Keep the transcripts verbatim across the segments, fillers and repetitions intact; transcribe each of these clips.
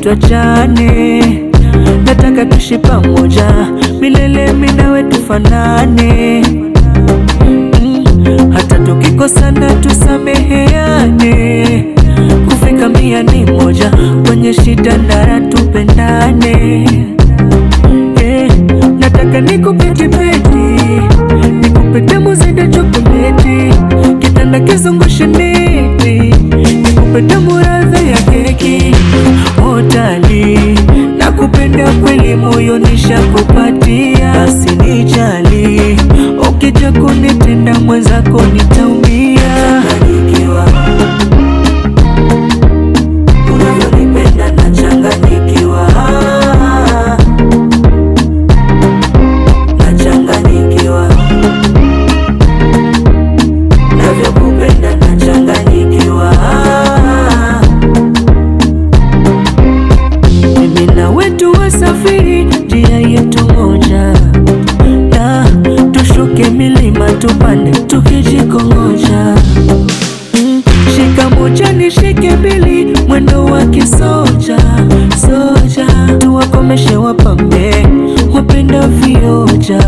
tuachane, nataka tuishi pamoja milele, mimi nawe tufanane. mm, Hata tukikosana tusameheane, kufika mia ni moja, kwenye shida na raha tupendane. yeah, Nataka nikupe kibeti, nikupe tamu zaidi ya chokoleti, kitanda kizungushe neti, nikupe tamu radha ya keki. Oh dali, nakupenda kweli, moyo nishakupatia, basi nijali, ukija kunitenda mwenzako nitaumia. Unavyonipenda nachanganyikiwa, nachanganyikiwa, navyokupenda nachanganyikiwa. Mimi na wetu wasafiri, njia yetu moja, na tushuke milima tupande tukijikongoja. mm, Shika moja nishike mbili, mwendo wa kisoja soja, tuwakomeshe wapambe wapenda vioja.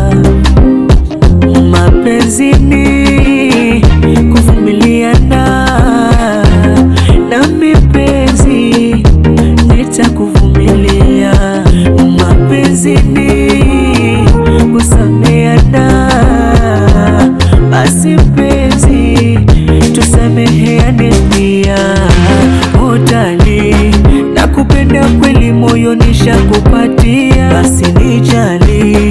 Mapenzini kuvumiliana, na mipenzi nitakuvumilia. Mapenzini kusameheana, basi mpenzi tusameheane pia. Oh dali, nakupenda kweli, moyo nishakupatia, basi nijali,